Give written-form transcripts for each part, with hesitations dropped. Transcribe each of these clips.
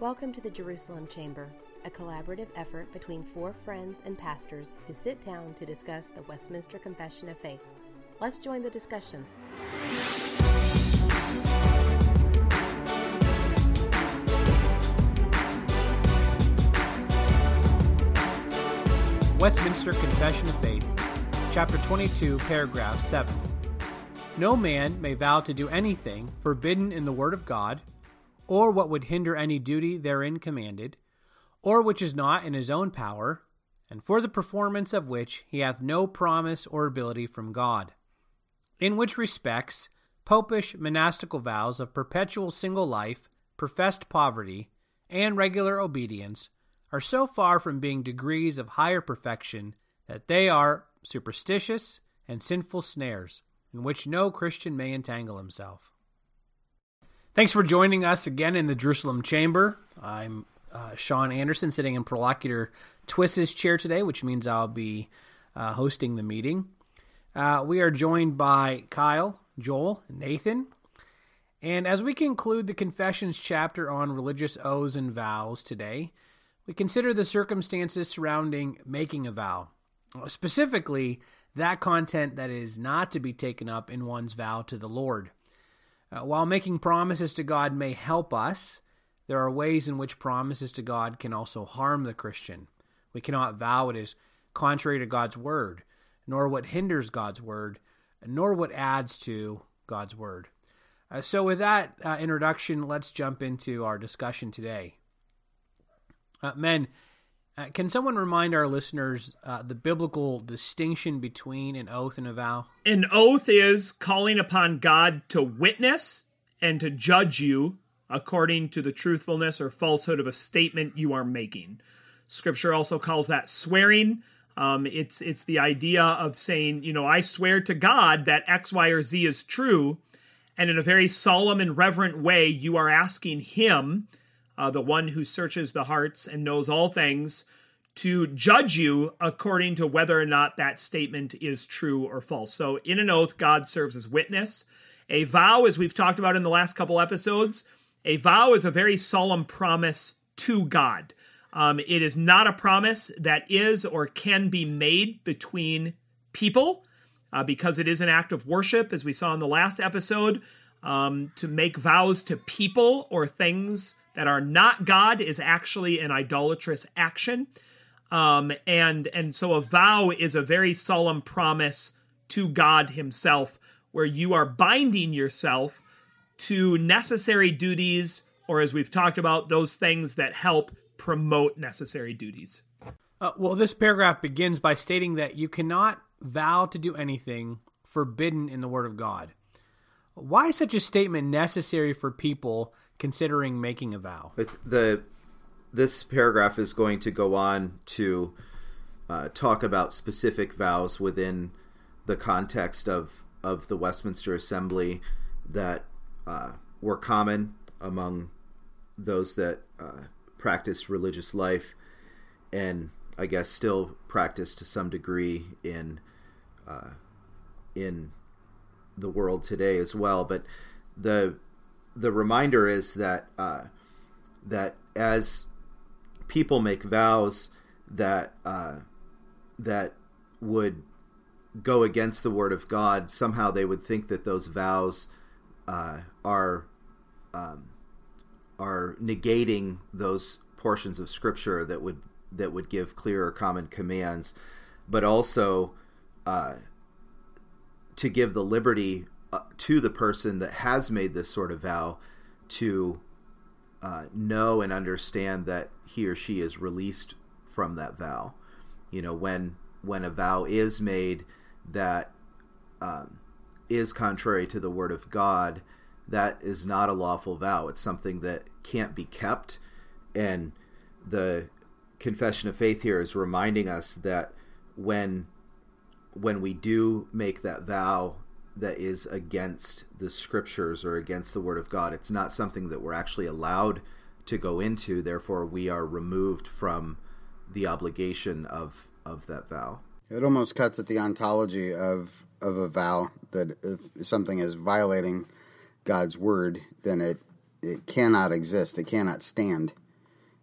Welcome to the Jerusalem Chamber, a collaborative effort between four friends and pastors who sit down to discuss the Westminster Confession of Faith. Let's join the discussion. Westminster Confession of Faith, Chapter 22, Paragraph 7. No man may vow to do anything forbidden in the Word of God, or what would hinder any duty therein commanded, or which is not in his own power, and for the performance of which he hath no promise or ability from God. In which respects, popish monastical vows of perpetual single life, professed poverty, and regular obedience are so far from being degrees of higher perfection that they are superstitious and sinful snares in which no Christian may entangle himself. Thanks for joining us again in the Jerusalem Chamber. I'm Sean Anderson, sitting in Prolocutor Twiss's chair today, which means I'll be hosting the meeting. We are joined by Kyle, Joel, and Nathan. And as we conclude the Confessions chapter on religious oaths and vows today, we consider the circumstances surrounding making a vow, specifically that content that is not to be taken up in one's vow to the Lord. While making promises to God may help us, there are ways in which promises to God can also harm the Christian. We cannot vow what is contrary to God's word, nor what hinders God's word, nor what adds to God's word. So with that introduction, let's jump into our discussion today. Men, can someone remind our listeners the biblical distinction between an oath and a vow? An oath is calling upon God to witness and to judge you according to the truthfulness or falsehood of a statement you are making. Scripture also calls that swearing. It's the idea of saying, I swear to God that X, Y, or Z is true, and in a very solemn and reverent way, you are asking Him, the one who searches the hearts and knows all things, to judge you according to whether or not that statement is true or false. So in an oath, God serves as witness. A vow, as we've talked about in the last couple episodes, a vow is a very solemn promise to God. It is not a promise that is or can be made between people because it is an act of worship, as we saw in the last episode. To make vows to people or things that are not God is actually an idolatrous action. And so a vow is a very solemn promise to God Himself, where you are binding yourself to necessary duties, or as we've talked about, those things that help promote necessary duties. Well, this paragraph begins by stating that you cannot vow to do anything forbidden in the Word of God. Why is such a statement necessary for people considering making a vow? This paragraph is going to go on to talk about specific vows within the context of the Westminster Assembly that were common among those that practiced religious life, and I guess still practice to some degree in the world today as well. But the reminder is that that as people make vows that would go against the Word of God, somehow they would think that those vows are negating those portions of Scripture that would give clear or common commands, but also to give the liberty to the person that has made this sort of vow to know and understand that he or she is released from that vow. When a vow is made that is contrary to the Word of God, that is not a lawful vow. It's something that can't be kept. And the Confession of Faith here is reminding us that when we do make that vow that is against the Scriptures or against the Word of God, it's not something that we're actually allowed to go into. Therefore, we are removed from the obligation of that vow. It almost cuts at the ontology of a vow, that if something is violating God's word, then it cannot exist. It cannot stand.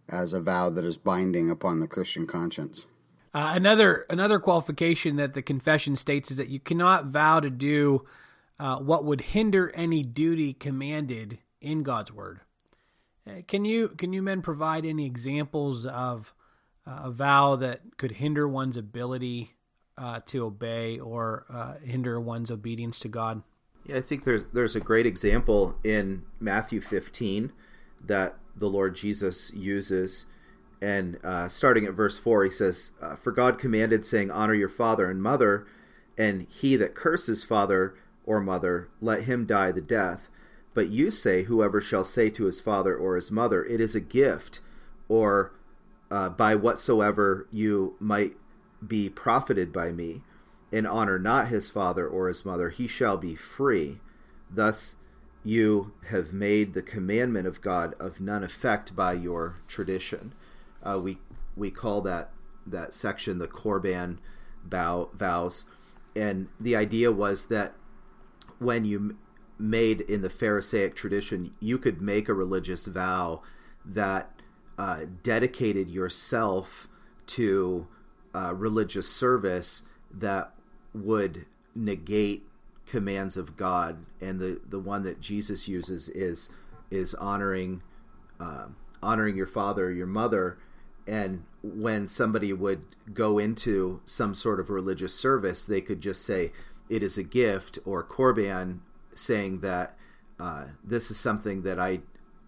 as a vow that is binding upon the Christian conscience. Another qualification that the confession states is that you cannot vow to do what would hinder any duty commanded in God's word. Can you men provide any examples of a vow that could hinder one's ability to obey or hinder one's obedience to God? Yeah, I think there's a great example in Matthew 15 that the Lord Jesus uses. And starting at verse 4, he says, "For God commanded, saying, honor your father and mother, and he that curses father or mother, let him die the death. But you say, whoever shall say to his father or his mother, it is a gift, or by whatsoever you might be profited by me, and honor not his father or his mother, he shall be free. Thus you have made the commandment of God of none effect by your tradition." We call that section the Korban vows, and the idea was that when you made in the Pharisaic tradition, you could make a religious vow that dedicated yourself to religious service that would negate commands of God, and the one that Jesus uses is honoring your father or your mother. And when somebody would go into some sort of religious service, they could just say it is a gift, or korban, saying that this is something that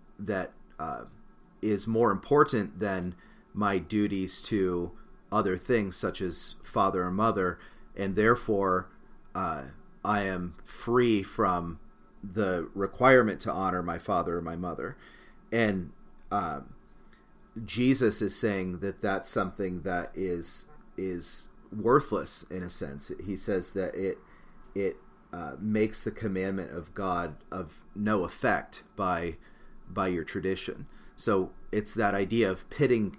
is more important than my duties to other things such as father or mother, and therefore I am free from the requirement to honor my father or my mother. And Jesus is saying that that's something that is worthless in a sense. He says that it makes the commandment of God of no effect by your tradition. So it's that idea of pitting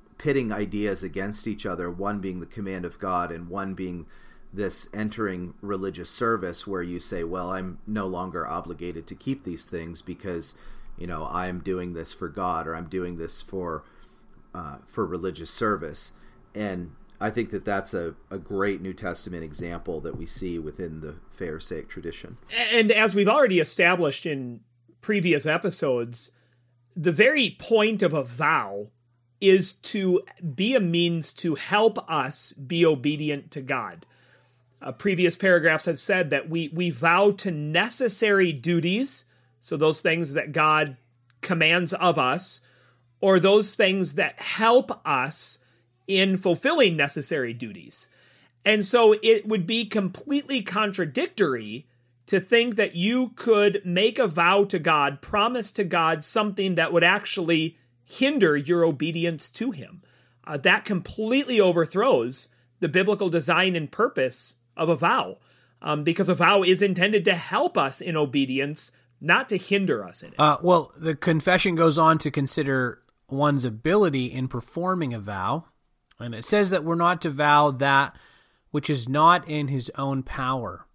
ideas against each other, one being the command of God and one being this entering religious service where you say, well, I'm no longer obligated to keep these things because, I'm doing this for God, or I'm doing this for religious service. And I think that that's a great New Testament example that we see within the Pharisaic tradition. And as we've already established in previous episodes, the very point of a vow is to be a means to help us be obedient to God. Previous paragraphs have said that we vow to necessary duties, so those things that God commands of us, or those things that help us in fulfilling necessary duties. And so it would be completely contradictory to think that you could make a vow to God, promise to God something that would actually hinder your obedience to him. That completely overthrows the biblical design and purpose of a vow, because a vow is intended to help us in obedience, not to hinder us in it. Well, the confession goes on to consider one's ability in performing a vow, and it says that we're not to vow that which is not in his own power.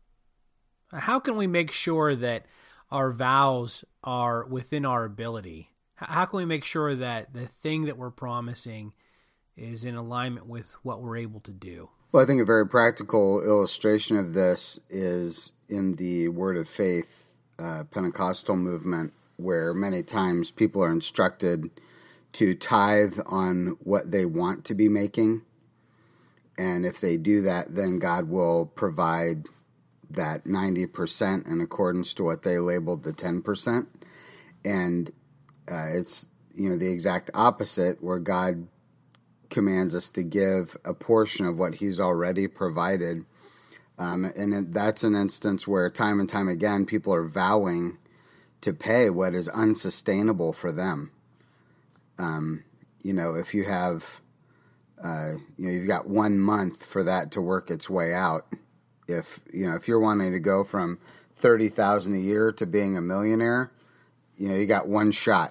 How can we make sure that our vows are within our ability? How can we make sure that the thing that we're promising is in alignment with what we're able to do? Well, I think a very practical illustration of this is in the Word of Faith Pentecostal movement, where many times people are instructed to tithe on what they want to be making. And if they do that, then God will provide that 90% in accordance to what they labeled the 10%. And it's, the exact opposite, where God commands us to give a portion of what he's already provided. And that's an instance where time and time again, people are vowing to pay what is unsustainable for them. If you have, you've got 1 month for that to work its way out. If you're wanting to go from $30,000 a year to being a millionaire, you got one shot,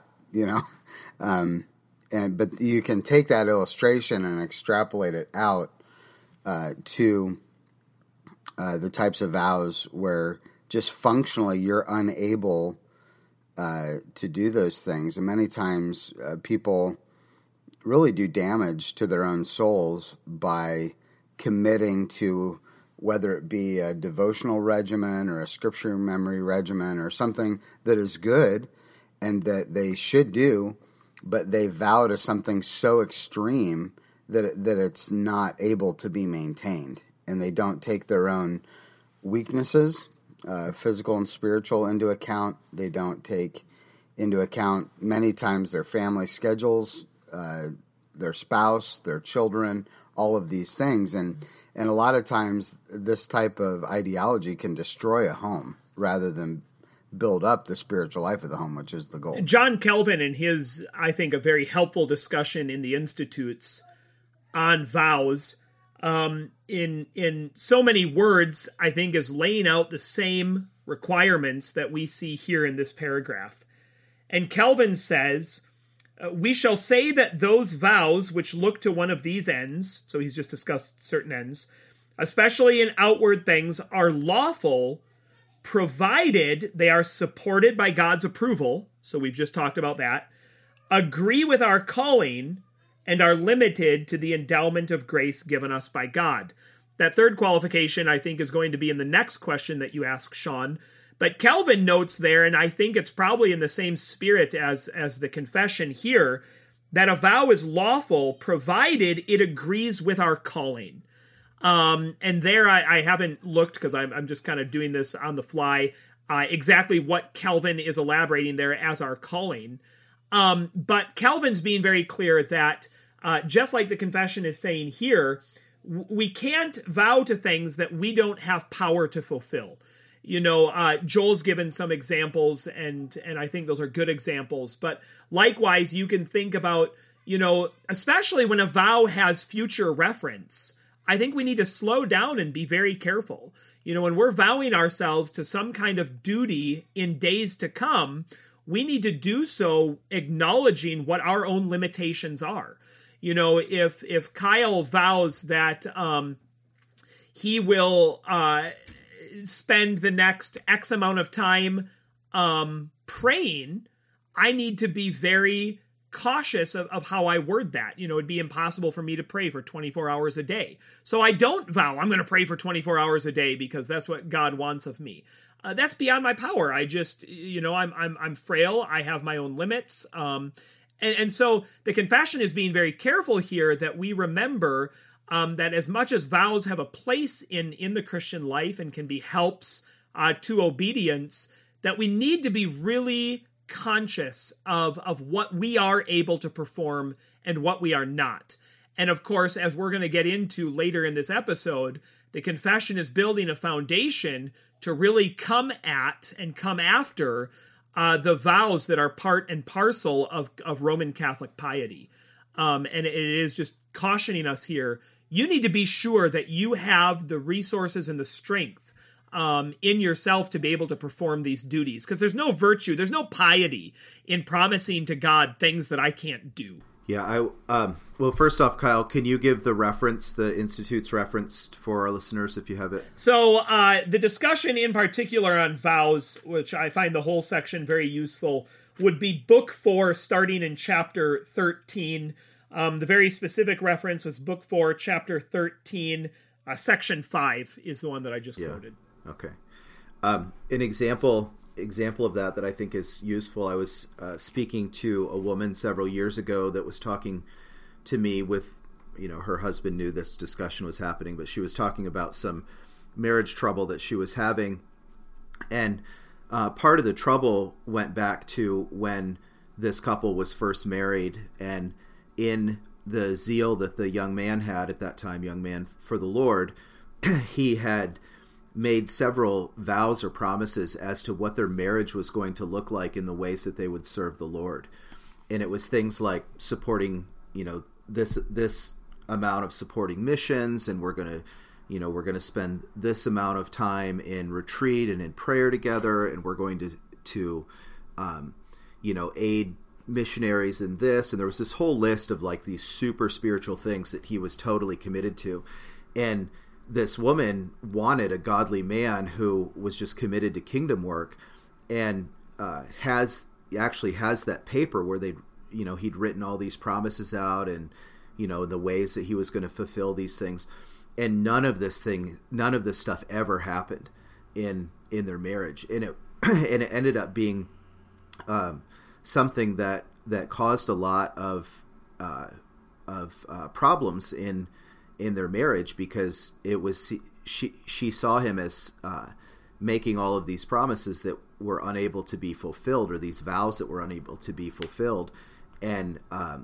but you can take that illustration and extrapolate it out to the types of vows where just functionally you're unable to do those things. And many times people really do damage to their own souls by committing to, whether it be a devotional regimen or a scripture memory regimen or something that is good and that they should do, but they vow to something so extreme that it's not able to be maintained. And they don't take their own weaknesses, physical and spiritual, into account. They don't take into account many times their family schedules, their spouse, their children, all of these things. And a lot of times this type of ideology can destroy a home rather than build up the spiritual life of the home, which is the goal. John Calvin, in his, I think, a very helpful discussion in the Institutes on vows, in so many words, I think, is laying out the same requirements that we see here in this paragraph. And Calvin says, we shall say that those vows which look to one of these ends, so he's just discussed certain ends, especially in outward things, are lawful, provided they are supported by God's approval, so we've just talked about that, agree with our calling, and are limited to the endowment of grace given us by God. That third qualification, I think, is going to be in the next question that you ask, Sean. But Calvin notes there, and I think it's probably in the same spirit as the confession here, that a vow is lawful provided it agrees with our calling. And there I haven't looked, because I'm just kind of doing this on the fly, exactly what Calvin is elaborating there as our calling. But Calvin's being very clear that just like the confession is saying here, we can't vow to things that we don't have power to fulfill. You know, Joel's given some examples, and I think those are good examples. But likewise, you can think about, you know, especially when a vow has future reference, I think we need to slow down and be very careful. You know, when we're vowing ourselves to some kind of duty in days to come, we need to do so acknowledging what our own limitations are. You know, if Kyle vows that he will spend the next X amount of time praying, I need to be very cautious of how I word that. You know, it'd be impossible for me to pray for 24 hours a day. So I don't vow I'm going to pray for 24 hours a day because that's what God wants of me. That's beyond my power. I just, you know, I'm frail. I have my own limits. And so the confession is being very careful here that we remember that as much as vows have a place in the Christian life and can be helps to obedience, that we need to be really conscious of what we are able to perform and what we are not. And of course, as we're going to get into later in this episode, the confession is building a foundation to really come at and come after the vows that are part and parcel of Roman Catholic piety. And it is just cautioning us here. You need to be sure that you have the resources and the strength in yourself to be able to perform these duties. Because there's no virtue, there's no piety in promising to God things that I can't do. Yeah, well, first off, Kyle, can you give the reference, the Institute's reference for our listeners if you have it? So the discussion in particular on vows, which I find the whole section very useful, would be Book 4, starting in Chapter 13. The very specific reference was Book 4, Chapter 13, Section 5 is the one that I just quoted. Okay. An example of that I think is useful. I was speaking to a woman several years ago that was talking to me with, you know, her husband knew this discussion was happening, but she was talking about some marriage trouble that she was having. And part of the trouble went back to when this couple was first married, and in the zeal that the young man had at that time, young man for the Lord, he had made several vows or promises as to what their marriage was going to look like in the ways that they would serve the Lord. And it was things like supporting, you know, this amount of supporting missions, and we're going to spend this amount of time in retreat and in prayer together, and we're going to aid missionaries in this. And there was this whole list of like these super spiritual things that he was totally committed to. And this woman wanted a godly man who was just committed to kingdom work, and has that paper where they he'd written all these promises out, and the ways that he was going to fulfill these things, and none of this stuff ever happened in their marriage, and it and it ended up being something that caused a lot of problems in their marriage, because it was she saw him as making all of these promises that were unable to be fulfilled, or these vows that were unable to be fulfilled. And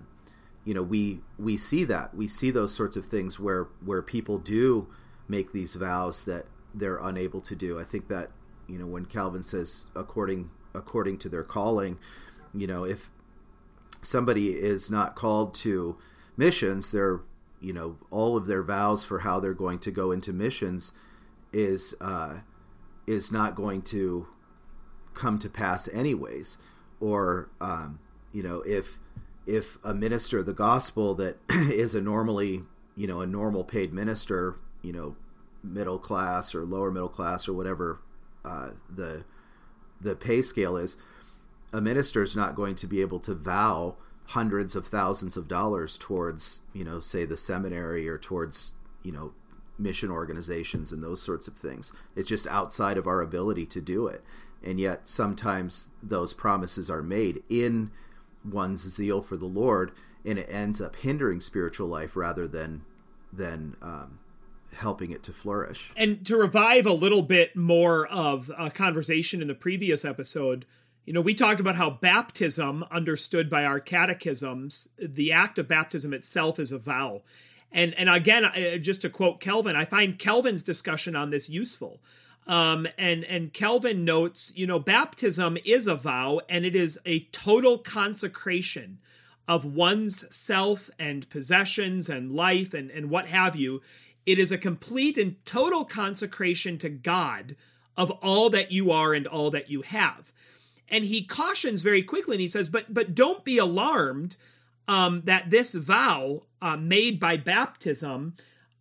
we see those sorts of things where people do make these vows that they're unable to do. I think that when Calvin says according to their calling, if somebody is not called to missions, they're all of their vows for how they're going to go into missions is not going to come to pass anyways. Or if a minister of the gospel that is a normal paid minister, middle class or lower middle class or whatever the pay scale is, a minister is not going to be able to vow hundreds of thousands of dollars towards, say the seminary, or towards, mission organizations and those sorts of things. It's just outside of our ability to do it. And yet sometimes those promises are made in one's zeal for the Lord, and it ends up hindering spiritual life rather than helping it to flourish. And to revive a little bit more of a conversation in the previous episode, we talked about how baptism, understood by our catechisms, the act of baptism itself is a vow. And again, just to quote Calvin, I find Calvin's discussion on this useful. And Calvin notes, baptism is a vow, and it is a total consecration of one's self and possessions and life and what have you. It is a complete and total consecration to God of all that you are and all that you have. And he cautions very quickly, and he says, but don't be alarmed that this vow made by baptism,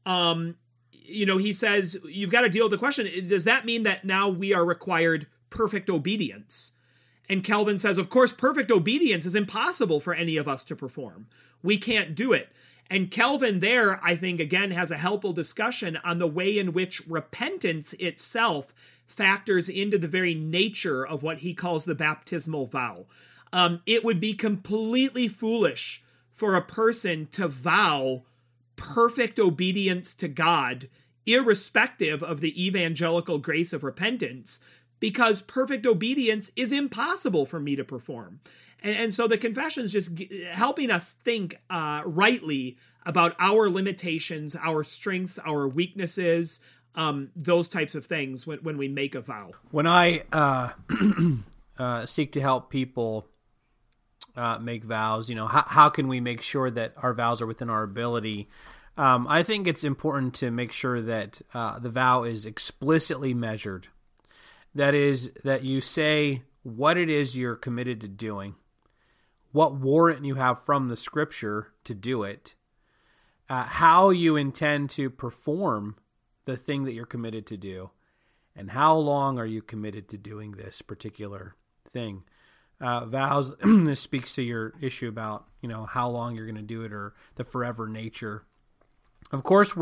he says, you've got to deal with the question, does that mean that now we are required perfect obedience? And Calvin says, of course, perfect obedience is impossible for any of us to perform. We can't do it. And Calvin there, I think, again, has a helpful discussion on the way in which repentance itself factors into the very nature of what he calls the baptismal vow. It would be completely foolish for a person to vow perfect obedience to God, irrespective of the evangelical grace of repentance, because perfect obedience is impossible for me to perform. And so the confession is just helping us think rightly about our limitations, our strengths, our weaknesses, those types of things when we make a vow. When I seek to help people make vows, how can we make sure that our vows are within our ability? I think it's important to make sure that the vow is explicitly measured. That is, that you say what it is you're committed to doing, what warrant you have from the Scripture to do it, how you intend to perform the thing that you're committed to do, and how long are you committed to doing this particular thing. Vows, this speaks to your issue about, how long you're going to do it, or the forever nature. Of course,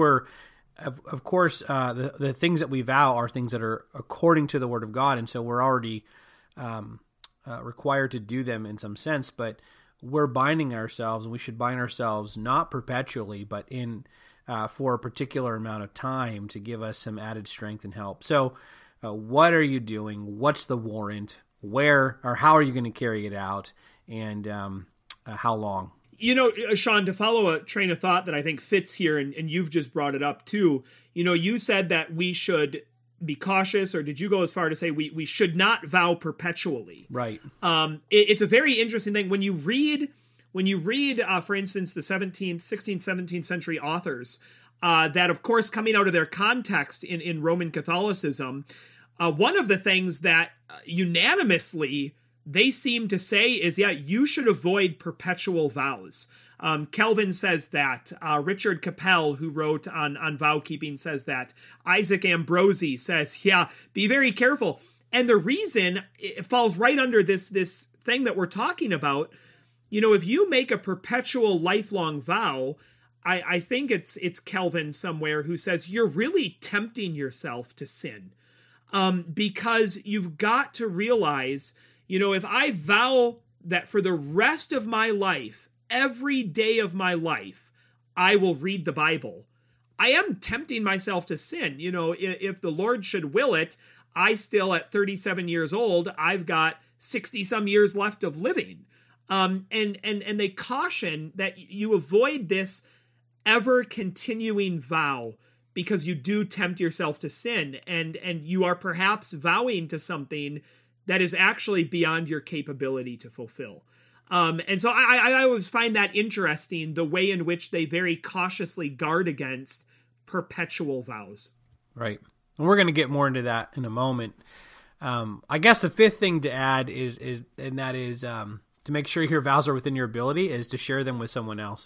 the things that we vow are things that are according to the Word of God, and so we're already required to do them in some sense, but we're binding ourselves, and we should bind ourselves not perpetually, but for a particular amount of time to give us some added strength and help. So what are you doing? What's the warrant? Where or how are you going to carry it out? And how long? Sean, to follow a train of thought that I think fits here, and you've just brought it up too, you said that we should be cautious, or did you go as far to say we should not vow perpetually? Right. It's a very interesting thing. When you read, for instance, the 16th, 17th century authors, that of course coming out of their context in Roman Catholicism, one of the things that unanimously they seem to say is, you should avoid perpetual vows. Calvin says that. Richard Capel, who wrote on vow keeping, says that. Isaac Ambrosi says, be very careful. And the reason it falls right under this thing that we're talking about, if you make a perpetual lifelong vow, I think it's Calvin somewhere who says you're really tempting yourself to sin, because you've got to realize, if I vow that for the rest of my life, every day of my life, I will read the Bible, I am tempting myself to sin. If the Lord should will it, I still at 37 years old, I've got 60 some years left of living. And they caution that you avoid this ever continuing vow, because you do tempt yourself to sin, and you are perhaps vowing to something that is actually beyond your capability to fulfill. And so I always find that interesting, the way in which they very cautiously guard against perpetual vows. Right. And we're going to get more into that in a moment. I guess the fifth thing to add is to make sure your vows are within your ability is to share them with someone else.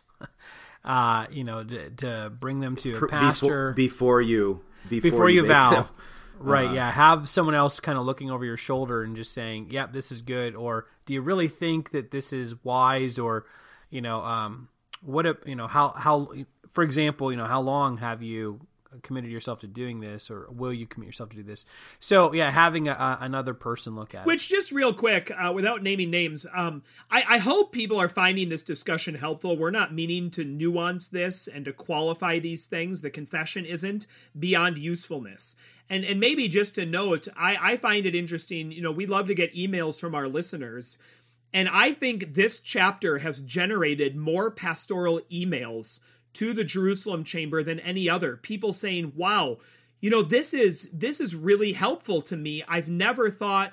To bring them to a pastor before you vow. Them. Right. Yeah. Have someone else kind of looking over your shoulder and just saying, yep, this is good. Or do you really think that this is wise? Or, how, for example, how long have you committed yourself to doing this, or will you commit yourself to do this? So yeah, having another person look at Which, just real quick, without naming names, I hope people are finding this discussion helpful. We're not meaning to nuance this and to qualify these things. The confession isn't beyond usefulness. And maybe just to note, I find it interesting, we love to get emails from our listeners, and I think this chapter has generated more pastoral emails to the Jerusalem Chamber than any other. People saying, wow, this is really helpful to me. I've never thought,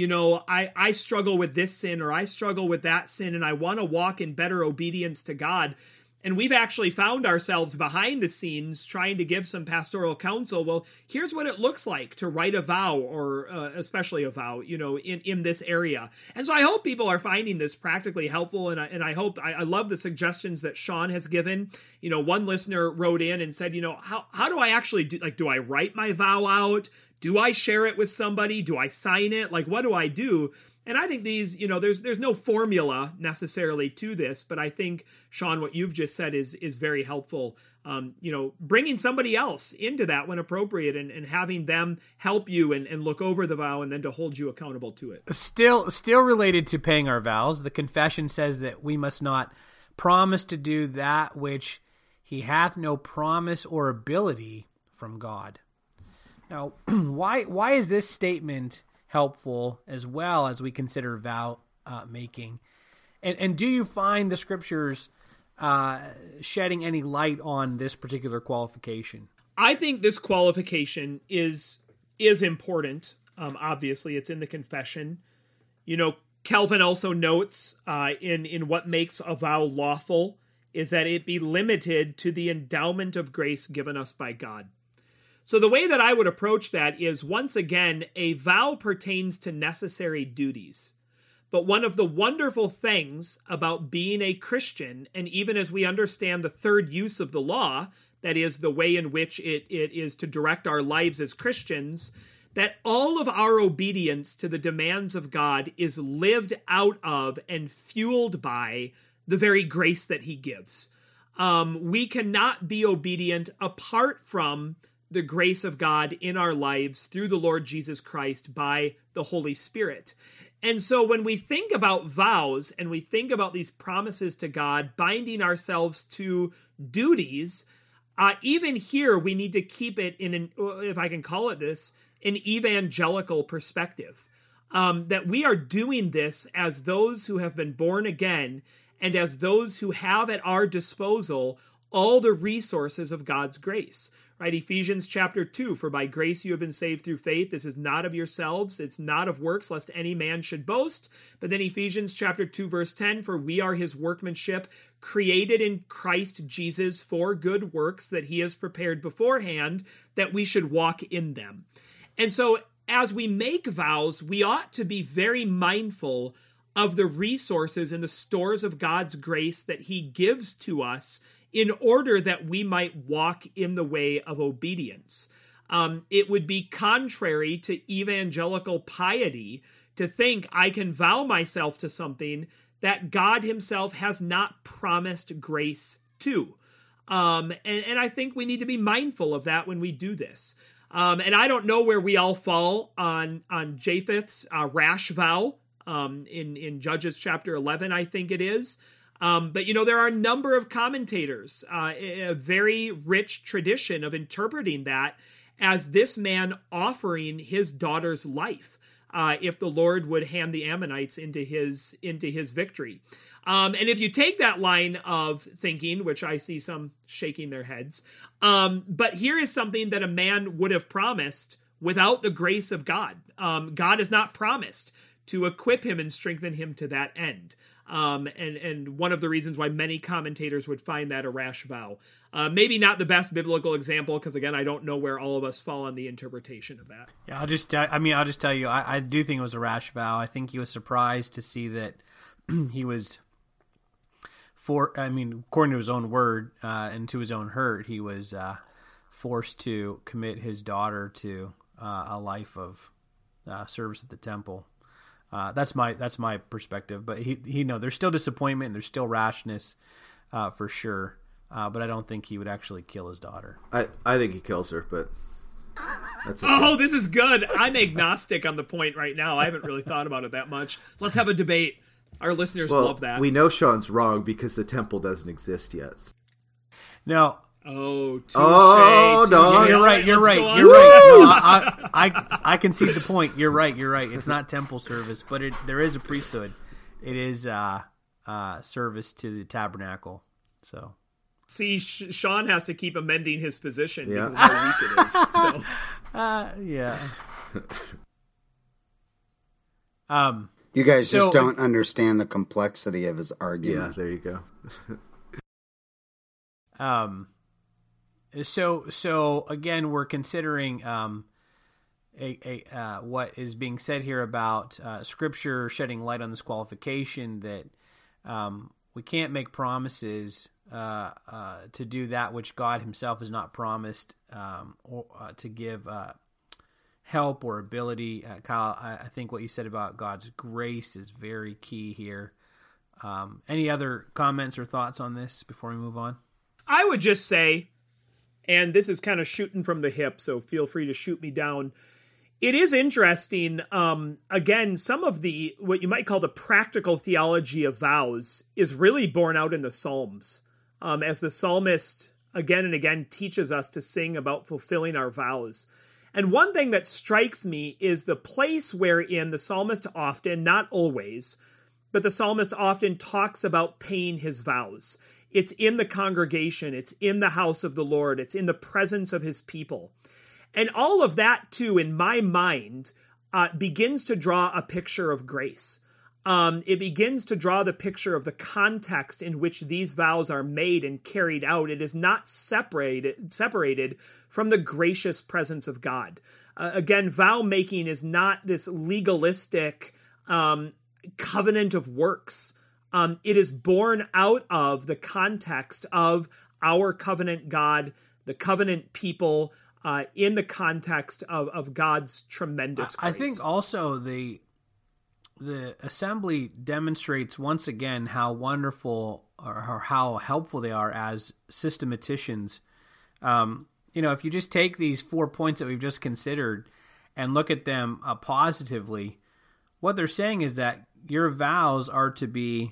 I struggle with this sin, or I struggle with that sin, and I want to walk in better obedience to God. And we've actually found ourselves behind the scenes trying to give some pastoral counsel. Well, here's what it looks like to write a vow, or especially a vow, in this area. And so I hope people are finding this practically helpful. And I love the suggestions that Sean has given. One listener wrote in and said, how do I actually do I write my vow out? Do I share it with somebody? Do I sign it? What do I do? And I think these, there's no formula necessarily to this, but I think, Sean, what you've just said is very helpful. Bringing somebody else into that when appropriate, and having them help you and look over the vow, and then to hold you accountable to it. Still related to paying our vows, the confession says that we must not promise to do that which he hath no promise or ability from God. Now, why is this statement helpful as well as we consider vow making? And do you find the scriptures shedding any light on this particular qualification? I think this qualification is important. Obviously, it's in the confession. Calvin also notes in what makes a vow lawful is that it be limited to the endowment of grace given us by God. So the way that I would approach that is, once again, a vow pertains to necessary duties. But one of the wonderful things about being a Christian, and even as we understand the third use of the law, that is the way in which it is to direct our lives as Christians, that all of our obedience to the demands of God is lived out of and fueled by the very grace that he gives. We cannot be obedient apart from the grace of God in our lives through the Lord Jesus Christ by the Holy Spirit. And so when we think about vows and we think about these promises to God, binding ourselves to duties, even here we need to keep it in if I can call it this, an evangelical perspective. That we are doing this as those who have been born again, and as those who have at our disposal all the resources of God's grace. Right? Ephesians chapter 2, for by grace you have been saved through faith. This is not of yourselves. It's not of works, lest any man should boast. But then Ephesians chapter 2, verse 10, for we are his workmanship, created in Christ Jesus for good works that he has prepared beforehand, that we should walk in them. And so as we make vows, we ought to be very mindful of the resources and the stores of God's grace that he gives to us in order that we might walk in the way of obedience. It would be contrary to evangelical piety to think I can vow myself to something that God himself has not promised grace to. And I think we need to be mindful of that when we do this. And I don't know where we all fall on Japheth's rash vow in Judges chapter 11, I think it is. But, there are a number of commentators, a very rich tradition of interpreting that as this man offering his daughter's life if the Lord would hand the Ammonites into his victory. And if you take that line of thinking, which I see some shaking their heads, but here is something that a man would have promised without the grace of God. God has not promised to equip him and strengthen him to that end. And one of the reasons why many commentators would find that a rash vow. Maybe not the best biblical example, because again, I don't know where all of us fall on the interpretation of that. Yeah, I'll just tell you, I do think it was a rash vow. I think he was surprised to see that he was according to his own word and to his own hurt, he was forced to commit his daughter to a life of service at the temple. That's my perspective, but he there's still disappointment and there's still rashness for sure. But I don't think he would actually kill his daughter. I think he kills her, but that's okay. Oh, this is good. I'm agnostic on the point right now. I haven't really thought about it that much. Let's have a debate. Our listeners love that. We know Sean's wrong because the temple doesn't exist yet. No. Oh, touche. Oh, no. You're right. No, I concede the point. You're right. It's not temple service, but there is a priesthood. It is service to the tabernacle. So, see, Sean has to keep amending his position because of how weak it is. So, yeah. You guys just don't understand the complexity of his argument. Yeah, there you go. So again, we're considering what is being said here about Scripture shedding light on this qualification that we can't make promises to do that which God Himself has not promised, or to give help or ability. Kyle, I think what you said about God's grace is very key here. Any other comments or thoughts on this before we move on? I would just say, and this is kind of shooting from the hip, so feel free to shoot me down. It is interesting, again, some of the, what you might call the practical theology of vows is really borne out in the Psalms. As the psalmist again and again teaches us to sing about fulfilling our vows. And one thing that strikes me is the place wherein the psalmist often, not always, but the psalmist often talks about paying his vows. It's in the congregation. It's in the house of the Lord. It's in the presence of his people. And all of that, too, in my mind, begins to draw a picture of grace. It begins to draw the picture of the context in which these vows are made and carried out. It is not separated from the gracious presence of God. Again, vow making is not this legalistic covenant of works. It is born out of the context of our covenant God, the covenant people, in the context of God's tremendous grace. I think also the assembly demonstrates once again how wonderful or how helpful they are as systematicians. If you just take these 4 points that we've just considered and look at them positively, what they're saying is that your vows are to be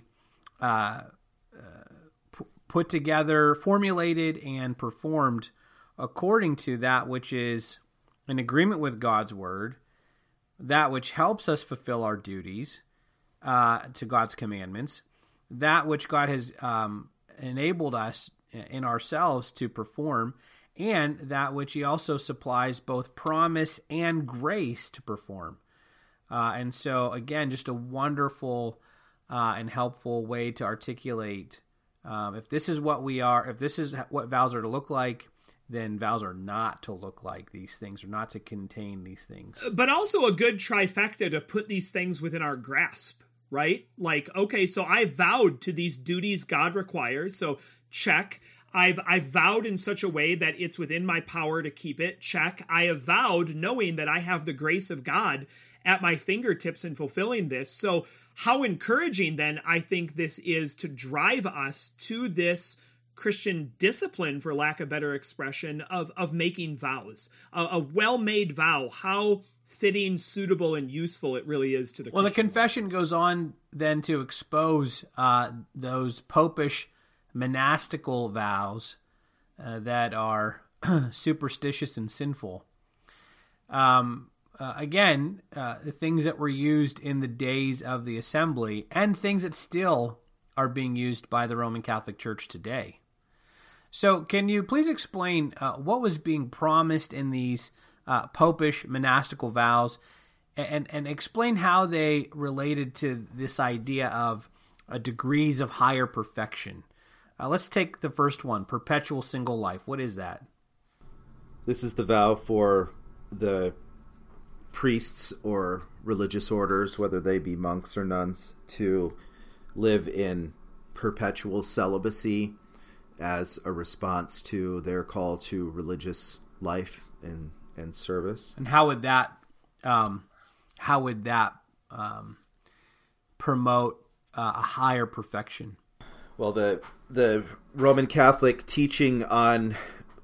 put together, formulated, and performed according to that which is in agreement with God's word, that which helps us fulfill our duties to God's commandments, that which God has enabled us in ourselves to perform, and that which He also supplies both promise and grace to perform. And so, again, just a wonderful and helpful way to articulate if this is what we are, if this is what vows are to look like, then vows are not to look like these things, or not to contain these things. But also a good trifecta to put these things within our grasp, right? Like, okay, so I vowed to these duties God requires, so check. I've vowed in such a way that it's within my power to keep it, check. I have vowed knowing that I have the grace of God at my fingertips in fulfilling this. So how encouraging then I think this is to drive us to this Christian discipline, for lack of better expression, of making vows. A well-made vow, how fitting, suitable, and useful it really is to the Christian. The confession goes on then to expose those popish monastical vows that are superstitious and sinful. Again, the things that were used in the days of the assembly and things that still are being used by the Roman Catholic Church today. So can you please explain what was being promised in these popish monastical vows and explain how they related to this idea of degrees of higher perfection? Let's take the first one, perpetual single life. What is that? This is the vow for the priests or religious orders, whether they be monks or nuns, to live in perpetual celibacy as a response to their call to religious life and service. And how would that promote a higher perfection? Well, the Roman Catholic teaching on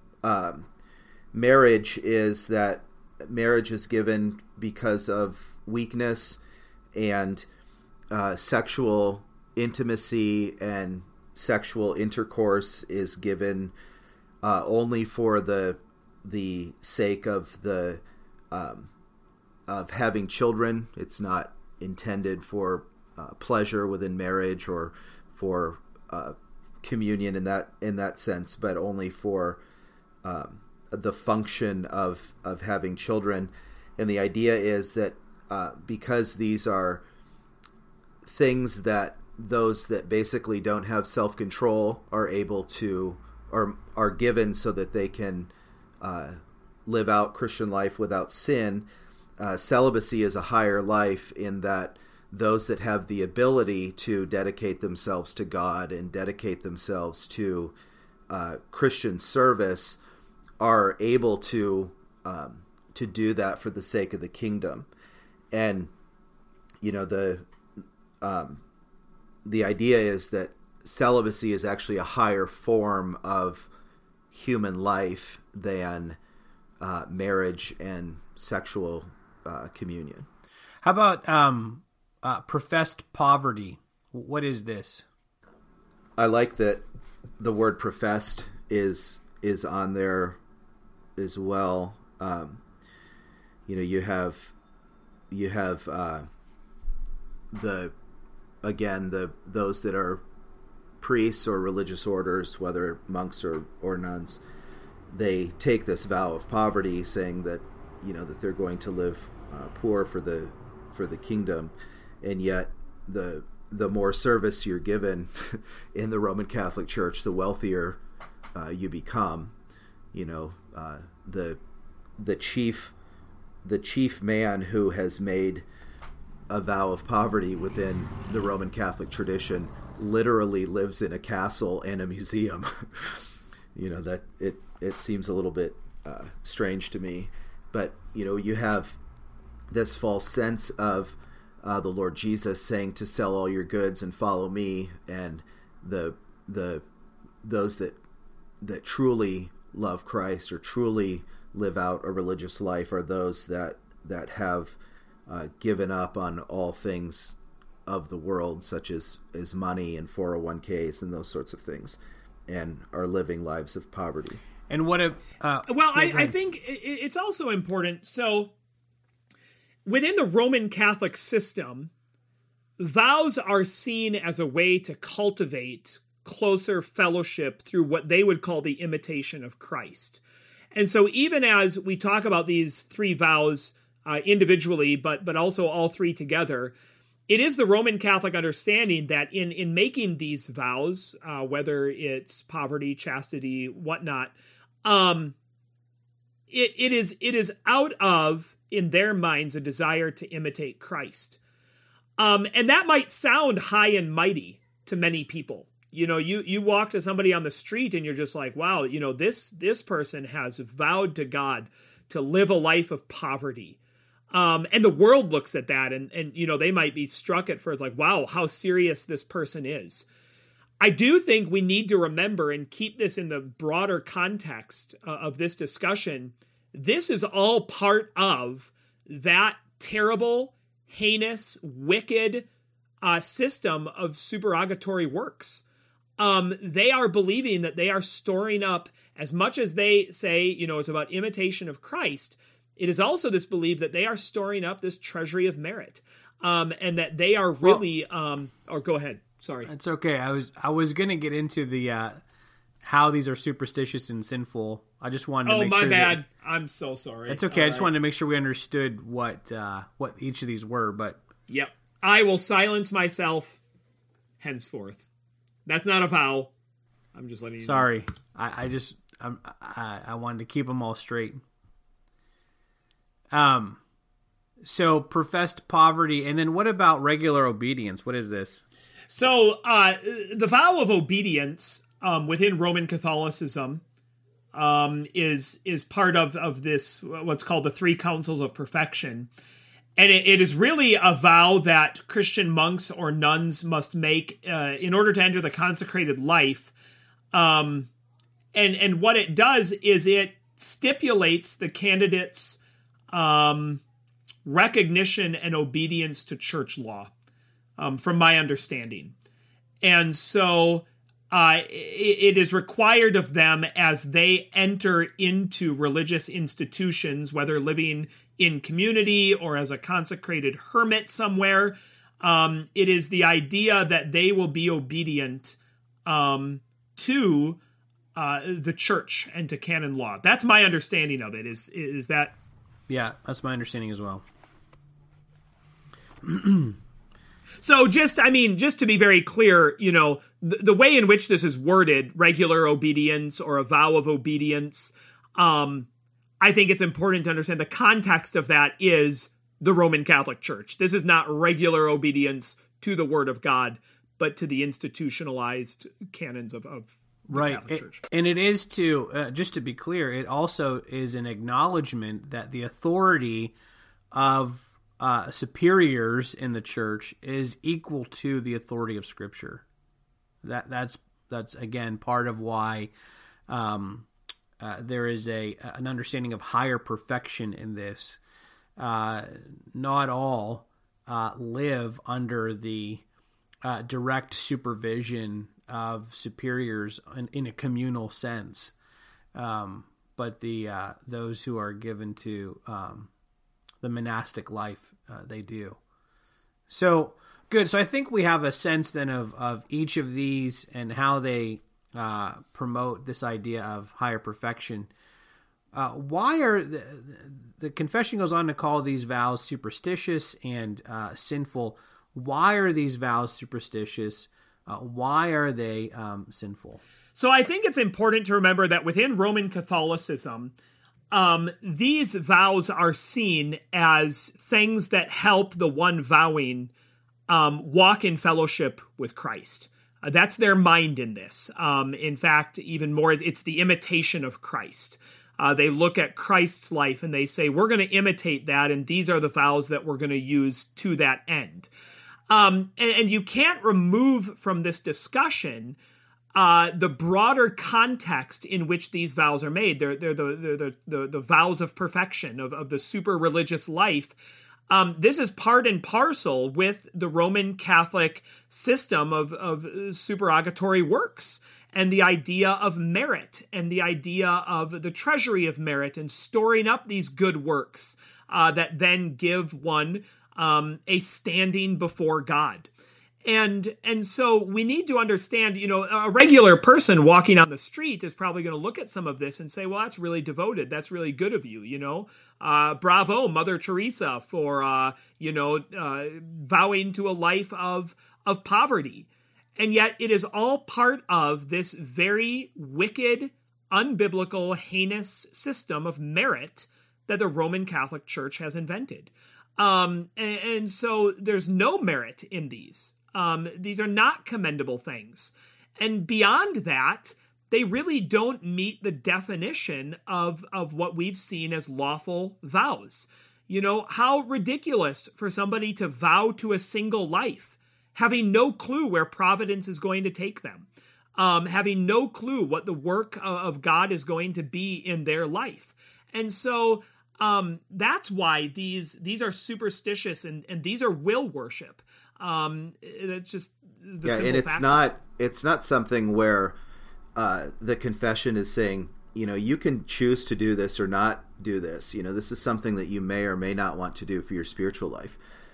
marriage is that marriage is given because of weakness, and sexual intimacy and sexual intercourse is given only for the sake of of having children. It's not intended for pleasure within marriage or for communion in that sense, but only for the function of having children. And the idea is that because these are things that those that basically don't have self-control are able to, or are given so that they can live out Christian life without sin, celibacy is a higher life in that those that have the ability to dedicate themselves to God and dedicate themselves to Christian service are able to do that for the sake of the kingdom. And the idea is that celibacy is actually a higher form of human life than marriage and sexual communion. How about professed poverty? What is this? I like that the word professed is on there as well. You have those that are priests or religious orders, whether monks or nuns. They take this vow of poverty, saying that that they're going to live poor for the kingdom, and yet the more service you're given in the Roman Catholic Church, the wealthier you become. The chief man who has made a vow of poverty within the Roman Catholic tradition literally lives in a castle and a museum. That it seems a little bit strange to me, but you have this false sense of the Lord Jesus saying to sell all your goods and follow me, and those that truly love Christ or truly live out a religious life are those that have given up on all things of the world, such as money and 401ks and those sorts of things, and are living lives of poverty. And what if... I think it's also important. So within the Roman Catholic system, vows are seen as a way to cultivate closer fellowship through what they would call the imitation of Christ. And so even as we talk about these three vows individually, but also all three together, it is the Roman Catholic understanding that in making these vows, whether it's poverty, chastity, whatnot, it is out of, in their minds, a desire to imitate Christ. And that might sound high and mighty to many people. You walk to somebody on the street and you're just like, wow, this person has vowed to God to live a life of poverty. And the world looks at that and they might be struck at first like, wow, how serious this person is. I do think we need to remember and keep this in the broader context of this discussion. This is all part of that terrible, heinous, wicked system of supererogatory works. They are believing that they are storing up, as much as they say, it's about imitation of Christ, it is also this belief that they are storing up this treasury of merit, and that they are really, or go ahead. Sorry. It's okay. I was going to get into the how these are superstitious and sinful. I just wanted to make sure. Oh, my bad. I'm so sorry. It's okay. I just wanted to make sure we understood what each of these were. But yep, I will silence myself henceforth. That's not a vow. I'm just letting you know. Sorry. I wanted to keep them all straight. So professed poverty, and then what about regular obedience? What is this? So the vow of obedience within Roman Catholicism is part of this, what's called the Three Councils of Perfection. And it is really a vow that Christian monks or nuns must make in order to enter the consecrated life. And what it does is it stipulates the candidate's recognition and obedience to church law, from my understanding. And so it is required of them as they enter into religious institutions, whether living in community or as a consecrated hermit somewhere. It is the idea that they will be obedient to the church and to canon law. That's my understanding of it. Is that? Yeah, that's my understanding as well. So just to be very clear, the way in which this is worded, regular obedience or a vow of obedience, I think it's important to understand the context of that is the Roman Catholic Church. This is not regular obedience to the Word of God, but to the institutionalized canons of the Catholic Church. And it is just to be clear, it also is an acknowledgement that the authority of superiors in the church is equal to the authority of Scripture. That's again part of why there is an understanding of higher perfection in this. Not all live under the direct supervision of superiors in a communal sense, but those who are given to the monastic life, they do. So good. So I think we have a sense then of each of these and how they promote this idea of higher perfection. Why are the confession goes on to call these vows superstitious and sinful? Why are these vows superstitious? Why are they sinful? So I think it's important to remember that within Roman Catholicism, these vows are seen as things that help the one vowing walk in fellowship with Christ. That's their mind in this. In fact, even more, it's the imitation of Christ. They look at Christ's life and they say, we're going to imitate that, and these are the vows that we're going to use to that end. And you can't remove from this discussion the broader context in which these vows are made. They're the vows of perfection, of the super religious life. This is part and parcel with the Roman Catholic system of supererogatory works and the idea of merit and the idea of the treasury of merit and storing up these good works that then give one a standing before God. And so we need to understand, a regular person walking on the street is probably going to look at some of this and say, well, that's really devoted. That's really good of you, bravo, Mother Teresa for, vowing to a life of poverty. And yet it is all part of this very wicked, unbiblical, heinous system of merit that the Roman Catholic Church has invented. And so there's no merit in these. These are not commendable things. And beyond that, they really don't meet the definition of what we've seen as lawful vows. You know, how ridiculous for somebody to vow to a single life, having no clue where providence is going to take them, having no clue what the work of God is going to be in their life. And so that's why these are superstitious and these are will worship. It's just the simple and fact. it's not something where the confession is saying, you know, you can choose to do this or not do this. You know, this is something that you may or may not want to do for your spiritual life.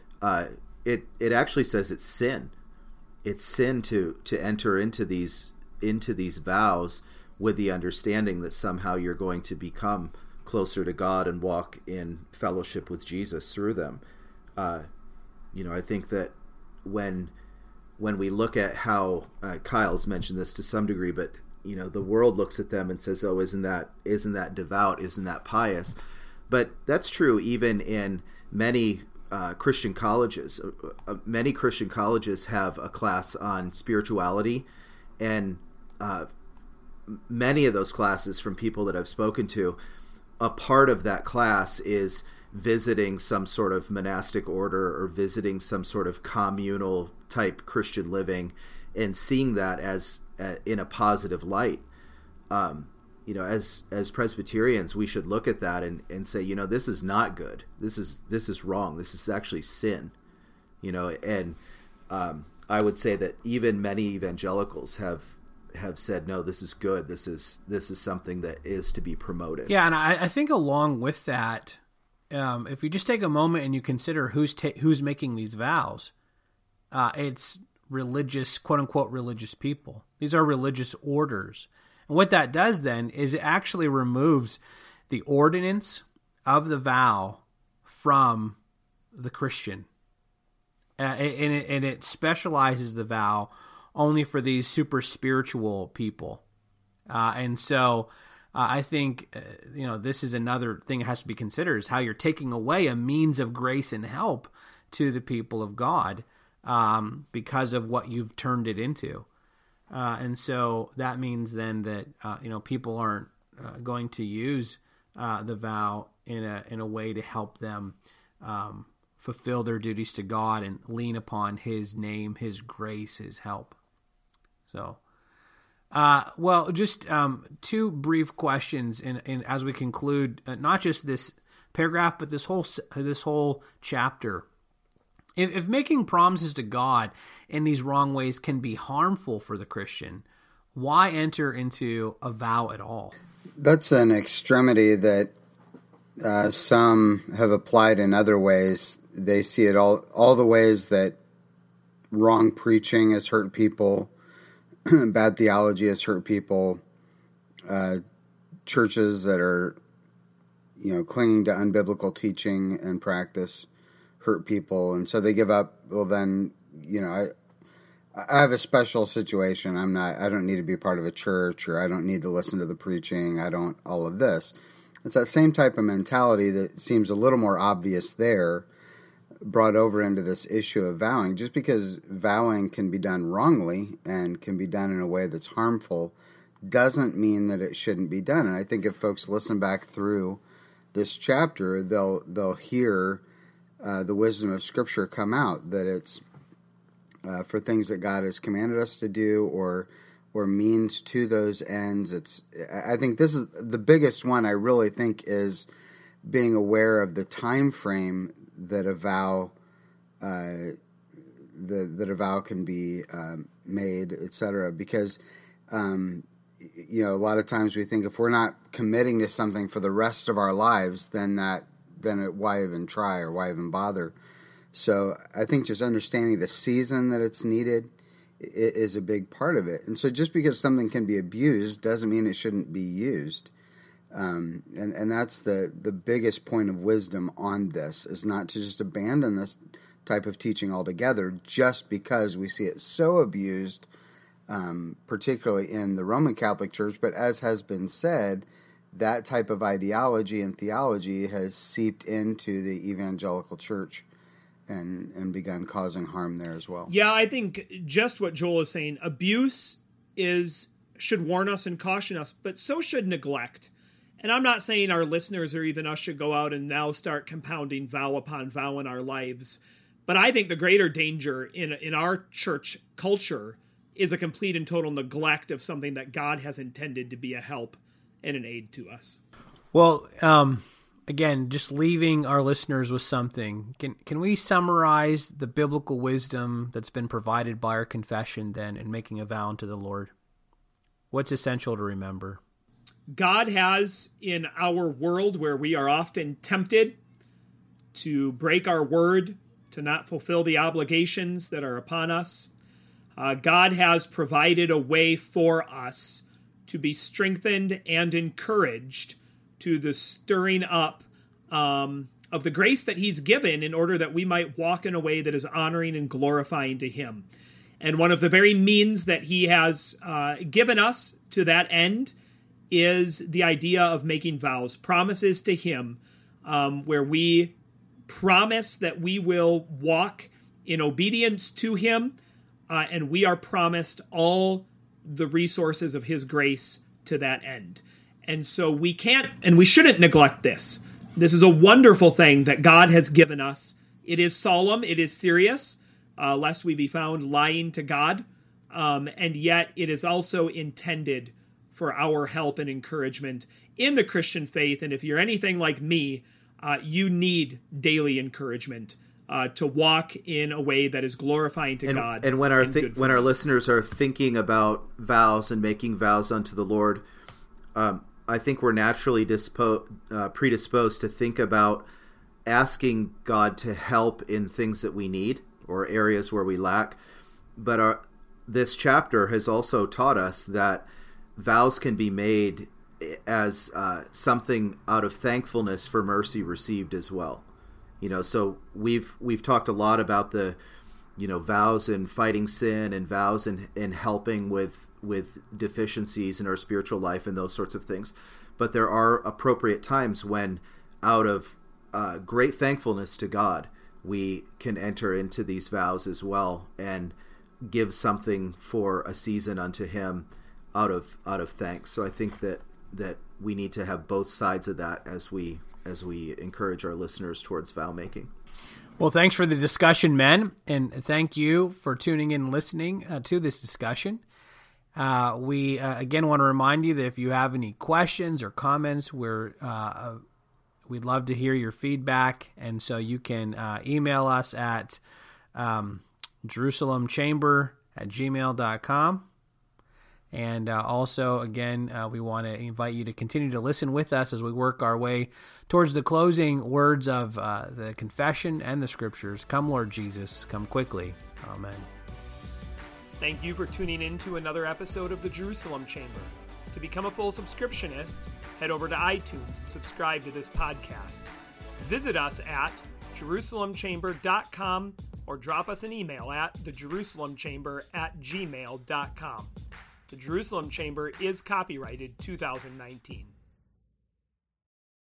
It actually says it's sin. It's sin to enter into these vows with the understanding that somehow you're going to become closer to God and walk in fellowship with Jesus through them. You know, I think that when we look at how Kyle's mentioned this to some degree, but you know, the world looks at them and says, "Oh, isn't that devout? Isn't that pious?" But that's true even in many Christian colleges. Many Christian colleges have a class on spirituality, and many of those classes, from people that I've spoken to, a part of that class is visiting some sort of monastic order or visiting some sort of communal type Christian living and seeing that as in a positive light. You know, as Presbyterians, we should look at that and say, you know, this is not good. This is wrong. This is actually sin. You know, and I would say that even many evangelicals have said, no, this is good. This is something that is to be promoted. Yeah, and I think along with that, if you just take a moment and you consider who's making these vows, it's religious, quote unquote, religious people. These are religious orders. And what that does then is it actually removes the ordinance of the vow from the Christian. And it specializes the vow only for these super spiritual people. And so I think, you know, this is another thing that has to be considered, is how you're taking away a means of grace and help to the people of God because of what you've turned it into. And so that means then that, you know, people aren't going to use the vow in a way to help them fulfill their duties to God and lean upon His name, His grace, His help. So, well, just two brief questions, and as we conclude, not just this paragraph, but this whole chapter. If making promises to God in these wrong ways can be harmful for the Christian, why enter into a vow at all? That's an extremity that some have applied in other ways. They see it all the ways that wrong preaching has hurt people, bad theology has hurt people, churches that are, you know, clinging to unbiblical teaching and practice hurt people, and so they give up. Well, then, you know, I have a special situation. I don't need to be part of a church, or I don't need to listen to the preaching. All of this. It's that same type of mentality that seems a little more obvious there, brought over into this issue of vowing. Just because vowing can be done wrongly and can be done in a way that's harmful doesn't mean that it shouldn't be done. And I think if folks listen back through this chapter, they'll hear the wisdom of Scripture come out, that it's for things that God has commanded us to do, or means to those ends. I think this is the biggest one. I really think is being aware of the time frame that a vow that a vow can be made, etc. Because you know, a lot of times we think if we're not committing to something for the rest of our lives, then why even try, or why even bother? So I think just understanding the season that it's needed is a big part of it. And so just because something can be abused doesn't mean it shouldn't be used. And that's the biggest point of wisdom on this, is not to just abandon this type of teaching altogether just because we see it so abused, particularly in the Roman Catholic Church. But as has been said, that type of ideology and theology has seeped into the evangelical church and begun causing harm there as well. Yeah, I think just what Joel is saying, abuse should warn us and caution us, but so should neglect. And I'm not saying our listeners or even us should go out and now start compounding vow upon vow in our lives. But I think the greater danger in our church culture is a complete and total neglect of something that God has intended to be a help and an aid to us. Well, again, just leaving our listeners with something. Can we summarize the biblical wisdom that's been provided by our confession then in making a vow unto the Lord? What's essential to remember? God has, in our world where we are often tempted to break our word, to not fulfill the obligations that are upon us, God has provided a way for us to be strengthened and encouraged to the stirring up of the grace that he's given in order that we might walk in a way that is honoring and glorifying to him. And one of the very means that he has given us to that end is the idea of making vows, promises to him, where we promise that we will walk in obedience to him, and we are promised all the resources of his grace to that end. And so we can't and we shouldn't neglect this. This is a wonderful thing that God has given us. It is solemn, it is serious, lest we be found lying to God, and yet it is also intended for our help and encouragement in the Christian faith. And if you're anything like me, you need daily encouragement to walk in a way that is glorifying to God. And when our listeners are thinking about vows and making vows unto the Lord, I think we're naturally predisposed to think about asking God to help in things that we need or areas where we lack. But this chapter has also taught us that vows can be made as something out of thankfulness for mercy received as well. So we've talked a lot about the, vows in fighting sin and vows in helping with deficiencies in our spiritual life and those sorts of things. But there are appropriate times when, out of great thankfulness to God, we can enter into these vows as well and give something for a season unto him out of thanks. So I think that we need to have both sides of that as we encourage our listeners towards vow making. Well, thanks for the discussion, men, and thank you for tuning in and listening to this discussion. We again want to remind you that if you have any questions or comments, we'd love to hear your feedback, and so you can email us at jerusalemchamber@gmail.com. And also, again, we want to invite you to continue to listen with us as we work our way towards the closing words of the confession and the scriptures. Come, Lord Jesus, come quickly. Amen. Thank you for tuning in to another episode of the Jerusalem Chamber. To become a full subscriptionist, head over to iTunes and subscribe to this podcast. Visit us at jerusalemchamber.com or drop us an email at thejerusalemchamber@gmail.com. The Jerusalem Chamber is copyrighted 2019.